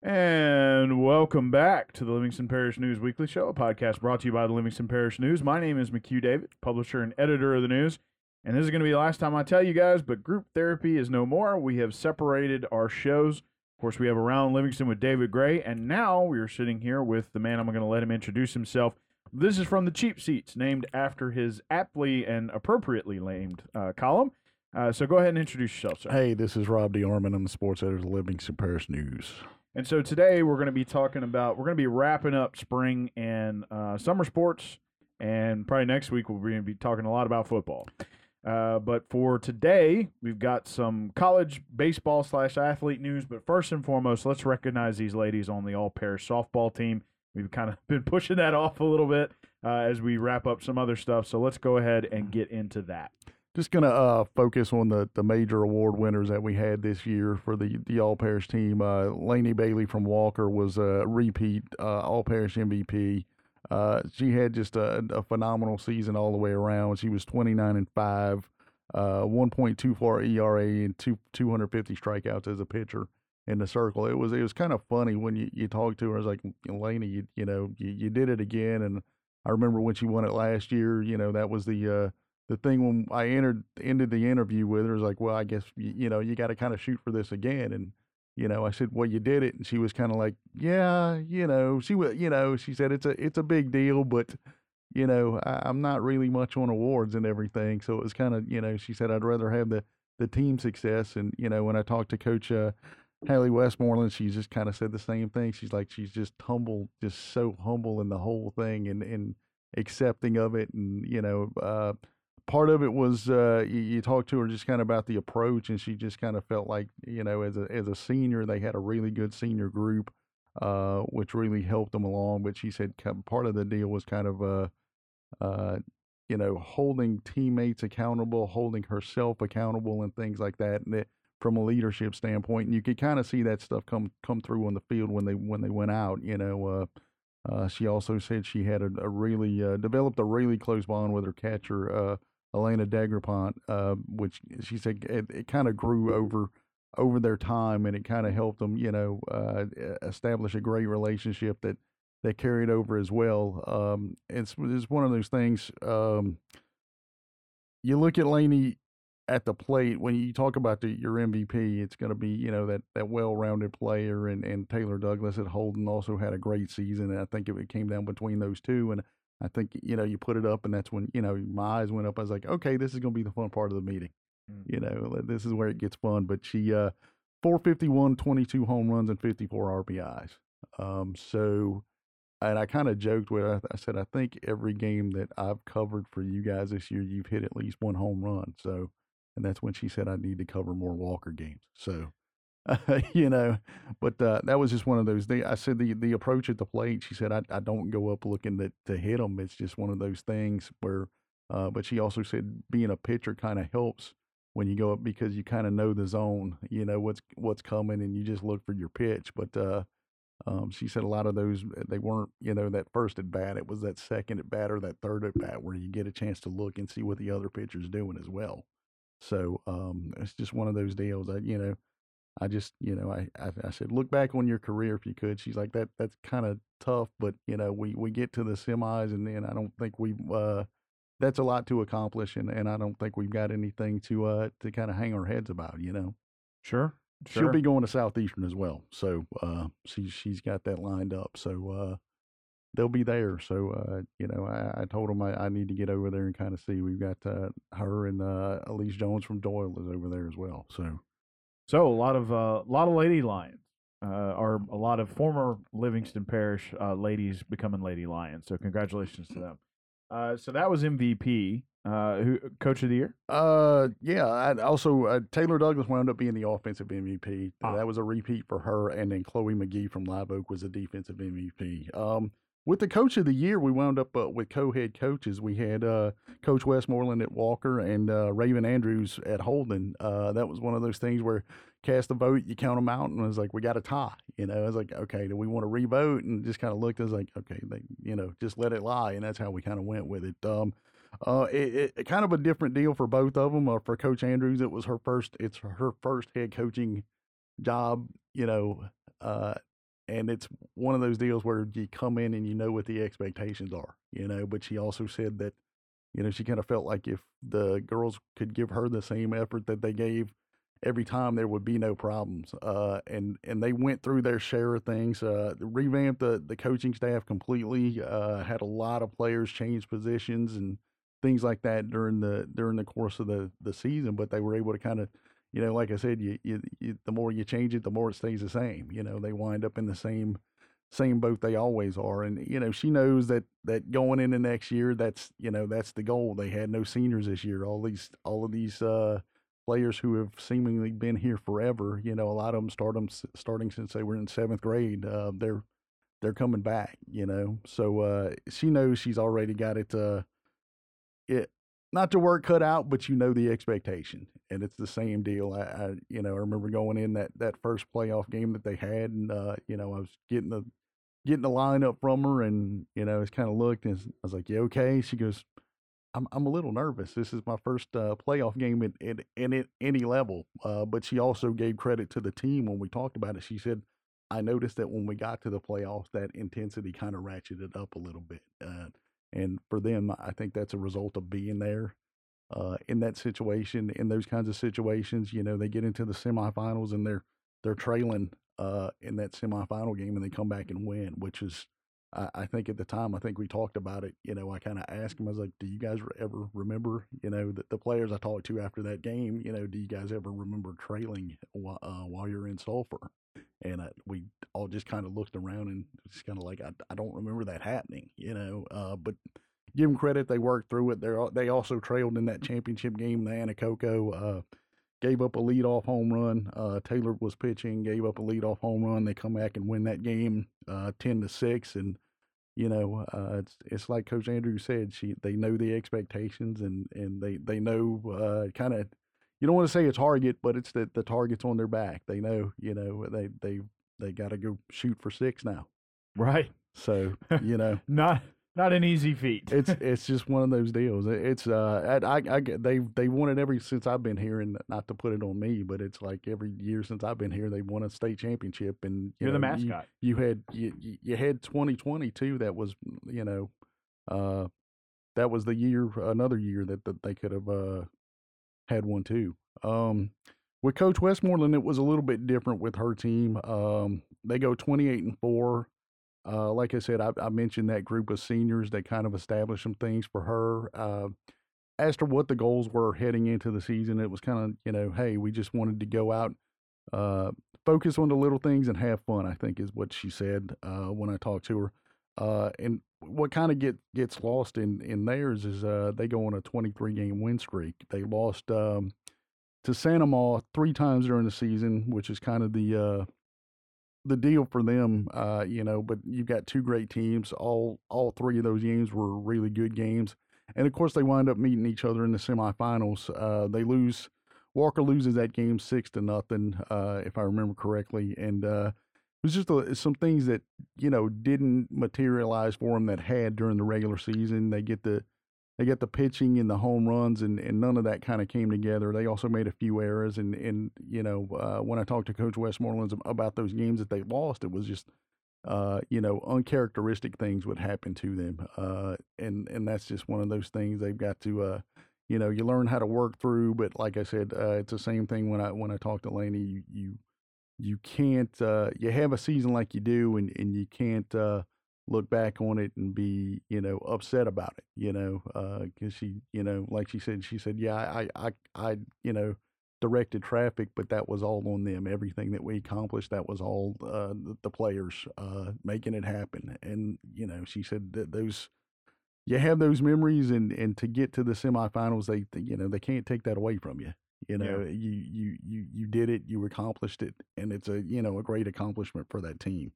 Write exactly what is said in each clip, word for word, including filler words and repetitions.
And welcome back to the Livingston Parish News Weekly Show, a podcast brought to you by the Livingston Parish News. My name is McHugh David, publisher and editor of the news. And this is going to be the last time I tell you guys, but group therapy is no more. We have separated our shows. Of course, we have Around Livingston with David Gray, and now we are sitting here with the man I'm going to let him introduce himself. This is from the Cheap Seats, named after his aptly and appropriately named uh, column. Uh, so go ahead and introduce yourself, sir. Hey, this is Rob DeArmond. I'm the sports editor of the Livingston Parish News. And so today we're going to be talking about, we're going to be wrapping up spring and uh, summer sports, and probably next week we're going to be talking a lot about football. Uh, but for today, we've got some college baseball slash athlete news. But first and foremost, let's recognize these ladies on the all-parish softball team. We've kind of been pushing that off a little bit uh, as we wrap up some other stuff. So let's go ahead and get into that. Just going to uh, focus on the, the major award winners that we had this year for the, the all-parish team. Uh, Lainey Bailey from Walker was a repeat uh, all-parish M V P. Uh, she had just a, a phenomenal season all the way around. She was twenty-nine and five, uh, one point two four E R A, and two, 250 strikeouts as a pitcher in the circle. It was it was kind of funny when you, you talked to her. I was like, Lainey, you, you know, you, you did it again. And I remember when she won it last year, you know, that was the uh, – the thing when I entered ended the interview with her was like, well, I guess, you, you know, you got to kind of shoot for this again. And, you know, I said, well, you did it. And she was kind of like, yeah, you know, she was, you know, she said, it's a, it's a big deal, but, you know, I, I'm not really much on awards and everything. So it was kind of, you know, she said, I'd rather have the, the team success. And, you know, when I talked to Coach uh, Hallie Westmoreland, she just kind of said the same thing. She's like, she's just humble, just so humble in the whole thing and, and accepting of it. And, you know, uh, part of it was uh, you, you talked to her just kind of about the approach, and she just kind of felt like, you know, as a as a senior, they had a really good senior group, uh, which really helped them along. But she said part of the deal was kind of, uh, uh, you know, holding teammates accountable, holding herself accountable, and things like that. And it, from a leadership standpoint, and you could kind of see that stuff come come through on the field when they when they went out. You know. Uh, uh, she also said she had a, a really uh, developed a really close bond with her catcher, uh, Elena Degrapont, uh, which she said it, it kind of grew over over their time, and it kind of helped them, you know, uh, establish a great relationship that that carried over as well. Um, it's it's one of those things. Um, you look at Lainey at the plate when you talk about the, your M V P, it's going to be, you know, that, that well-rounded player, and, and Taylor Douglas at Holden also had a great season. And I think it came down between those two. And I think, you know, you put it up, and that's when, you know, my eyes went up. I was like, okay, this is going to be the fun part of the meeting. Mm. You know, this is where it gets fun. But she, uh, four fifty-one, twenty-two home runs, and fifty-four R B Is. Um, so, and I kind of joked with her. I said, I think every game that I've covered for you guys this year, you've hit at least one home run. So, and that's when she said, I need to cover more Walker games. So, uh, you know, but uh, that was just one of those things. I said the, the approach at the plate, she said, I, I don't go up looking to, to hit them. It's just one of those things where, uh, but she also said being a pitcher kind of helps when you go up, because you kind of know the zone, you know, what's, what's coming, and you just look for your pitch. But uh, um, she said a lot of those, they weren't, you know, that first at bat. It was that second at bat or that third at bat where you get a chance to look and see what the other pitcher's doing as well. So um, it's just one of those deals. I, you know, I just, you know, I, I, I said, look back on your career if you could. She's like, that, that's kind of tough, but you know, we, we get to the semis, and then I don't think we've, uh, that's a lot to accomplish. And, and I don't think we've got anything to, uh, to kind of hang our heads about, you know? Sure. Sure. She'll be going to Southeastern as well. So uh, she, she's got that lined up. So uh, they'll be there. So, uh, you know, I, I told them I, I need to get over there and kind of see. We've got uh, her and uh, Elise Jones from Doyle is over there as well. So, so a lot of uh, a lot of Lady Lions, uh, or a lot of former Livingston Parish uh, ladies becoming Lady Lions. So congratulations to them. Uh, so that was M V P. Uh, who Coach of the Year? Uh, yeah. I also uh, Taylor Douglas wound up being the offensive M V P. Ah. That was a repeat for her, and then Chloe McGee from Live Oak was a defensive M V P. Um, with the Coach of the Year, we wound up uh, with co-head coaches. We had uh, Coach Westmoreland at Walker and uh, Raven Andrews at Holden. Uh, that was one of those things where cast a vote, you count them out, and it was like, we got a tie. You know, I was like, okay, do we want to re-vote? And just kind of looked, I was like, okay, they, you know, just let it lie. And that's how we kind of went with it. Um, uh, it, it kind of a different deal for both of them. Uh, for Coach Andrews, it was her first, it's her first head coaching job, you know, uh, and it's one of those deals where you come in and you know what the expectations are, you know. But she also said that, you know, she kind of felt like if the girls could give her the same effort that they gave every time, there would be no problems. Uh, and and they went through their share of things, uh, revamped the the coaching staff completely, uh, had a lot of players change positions and things like that during the during the course of the the season. But they were able to kind of, you know, like I said, you, you, you the more you change it, the more it stays the same. You know, they wind up in the same same boat they always are. And you know, she knows that that going into next year, that's you know that's the goal. They had no seniors this year. All these all of these uh, players who have seemingly been here forever. You know, a lot of them start them starting since they were in seventh grade. Uh, they're they're coming back. You know, so uh, she knows she's already got it. Uh, it not to work cut out, but you know the expectation, and it's the same deal. I, I you know I remember going in that, that first playoff game that they had, and uh, you know I was getting the getting the lineup from her, and you know, it's kind of looked, and I was like, "You okay?" She goes, "I'm I'm a little nervous. This is my first uh, playoff game at at, at, at any level." Uh, but she also gave credit to the team when we talked about it. She said, "I noticed that when we got to the playoffs, that intensity kind of ratcheted up a little bit." Uh, and for them, I think that's a result of being there uh, in that situation, in those kinds of situations. You know, they get into the semifinals and they're they're trailing uh, in that semifinal game, and they come back and win, which is, I, I think at the time, I think we talked about it. You know, I kind of asked him, I was like, "Do you guys ever remember, you know, the, the players I talked to after that game? You know, do you guys ever remember trailing while, uh, while you're in Sulphur?" And uh, we all just kind of looked around and just kind of like, I, I don't remember that happening, you know. Uh, but give them credit, they worked through it. They they also trailed in that championship game. The Anacoco uh, gave up a leadoff home run. Uh, Taylor was pitching, gave up a leadoff home run. They come back and win that game uh, ten to six. And you know, uh, it's it's like Coach Andrew said. She they know the expectations, and and they they know uh, kind of. You don't want to say a target, but it's that the target's on their back. They know, you know, they they they got to go shoot for six now. Right. So you know, not not an easy feat. it's it's just one of those deals. It's uh, I, I, I they they won it every since I've been here, and not to put it on me, but it's like every year since I've been here, they won a state championship. And you You're know, the mascot. You, you had you, you had twenty twenty too. That was you know, uh, that was the year, another year that, that they could have uh had one too. Um, with Coach Westmoreland, it was a little bit different with her team. Um, they go twenty-eight and four. Uh, like I said, I, I mentioned that group of seniors that kind of established some things for her. Uh, as to what the goals were heading into the season, it was kind of, you know, hey, we just wanted to go out, uh, focus on the little things and have fun, I think is what she said uh, when I talked to her. Uh, and what kind of get gets lost in, in theirs is uh, they go on a twenty-three game win streak. They lost um, to Santa Ma three times during the season, which is kind of the uh, the deal for them, uh, you know. But you've got two great teams. All all three of those games were really good games, and of course they wind up meeting each other in the semifinals. Uh, they lose. Walker loses that game six to nothing, uh, if I remember correctly, and. Uh, It was just a, some things that, you know, didn't materialize for them that had during the regular season. They get the they get the pitching and the home runs, and, and none of that kind of came together. They also made a few errors, and, and you know, uh, when I talked to Coach Westmoreland about those games that they lost, it was just, uh, you know, uncharacteristic things would happen to them, uh, and and that's just one of those things they've got to, uh, you know, you learn how to work through. But like I said, uh, it's the same thing when I when I talk to Laney, you. you You can't, uh, you have a season like you do, and, and you can't uh, look back on it and be, you know, upset about it, you know, because uh, she, you know, like she said, she said, yeah, I, I, I, you know, directed traffic, but that was all on them. Everything that we accomplished, that was all uh, the, the players uh, making it happen. And, you know, she said that those, you have those memories, and, and to get to the semifinals, they, you know, they can't take that away from you. You know, yeah. you, you, you, you did it, you accomplished it, and it's a, you know, a great accomplishment for that team.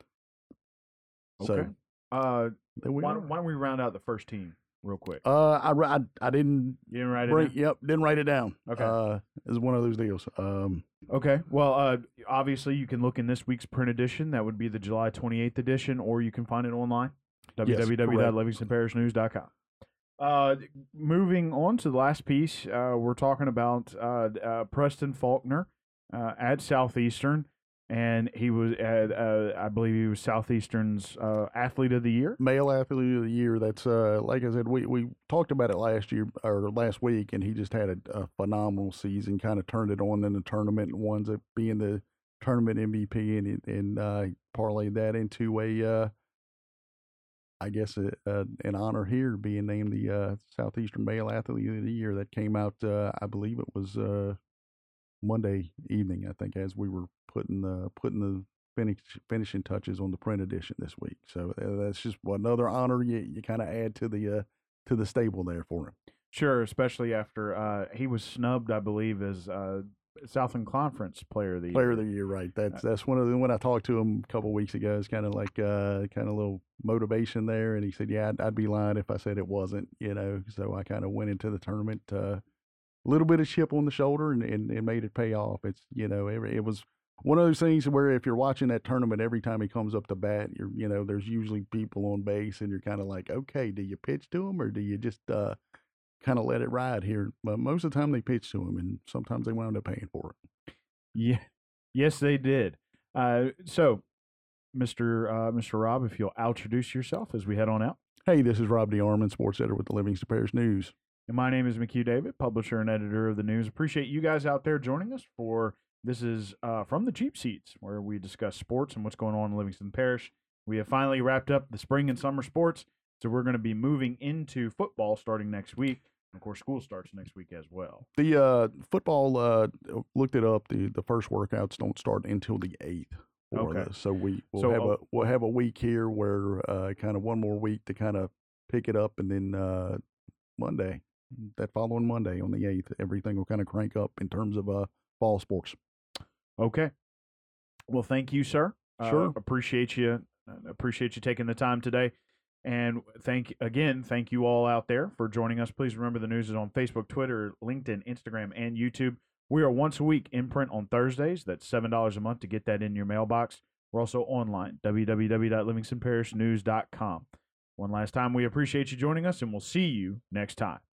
Okay. So, uh, why, are. why don't we round out the first team real quick? Uh, I, I, I didn't, you didn't write it bring, down? Yep, didn't write it down. Okay. Uh, it's one of those deals. Um, okay. Well, uh, obviously you can look in this week's print edition. That would be the July twenty-eighth edition, or you can find it online, yes, w w w dot livingston parish news dot com. Uh, moving on to the last piece, uh, we're talking about uh, uh, Preston Faulkner uh, at Southeastern. and he was, uh, uh, I believe, he was Southeastern's uh, Athlete of the Year. Male Athlete of the Year. That's uh, like I said, we, we talked about it last year or last week, and he just had a, a phenomenal season. Kind of turned it on in the tournament and winds up being the tournament M V P, and and uh, parlayed that into a, uh, I guess, a, a, an honor here, being named the uh, Southeastern Male Athlete of the Year. That came out, uh, I believe it was uh, Monday evening, I think, as we were putting the putting the finish, finishing touches on the print edition this week. So uh, that's just another honor you, you kind of add to the uh, to the stable there for him. Sure, especially after uh, he was snubbed, I believe, as uh, Southland Conference Player of the Year. Player of the Year, right? That's that's one of the when I talked to him a couple of weeks ago. It's kind of like uh, kind of a little motivation there, and he said, "Yeah, I'd, I'd be lying if I said it wasn't." You know, so I kind of went into the tournament. Uh, a little bit of chip on the shoulder and, and, and made it pay off. It's, you know, it, it was one of those things where if you're watching that tournament, every time he comes up to bat, you're, you know, there's usually people on base and you're kind of like, okay, do you pitch to him or do you just uh, kind of let it ride here? But most of the time they pitch to him, and sometimes they wound up paying for it. Yeah. Yes, they did. Uh, so, Mister Uh, Mister Rob, if you'll introduce yourself as we head on out. Hey, this is Rob DeArmond, sports editor with the Livingston Parish News. And my name is McHugh David, publisher and editor of the news. Appreciate you guys out there joining us for this is uh, from the Cheap Seats, where we discuss sports and what's going on in Livingston Parish. We have finally wrapped up the spring and summer sports, so we're going to be moving into football starting next week. Of course, school starts next week as well. The uh, football, uh, looked it up. The, the first workouts don't start until the eighth. Okay. This. So we we'll So, have uh, a we'll have a week here where uh, kind of one more week to kind of pick it up, and then uh, Monday. That following Monday on the eighth, everything will kind of crank up in terms of uh, fall sports. Okay. Well, thank you, sir. Sure. Uh, appreciate you. Uh, appreciate you taking the time today. And thank again, thank you all out there for joining us. Please remember the news is on Facebook, Twitter, LinkedIn, Instagram, and YouTube. We are once a week in print on Thursdays. That's seven dollars a month to get that in your mailbox. We're also online, w w w dot livingston parish news dot com. One last time, we appreciate you joining us, and we'll see you next time.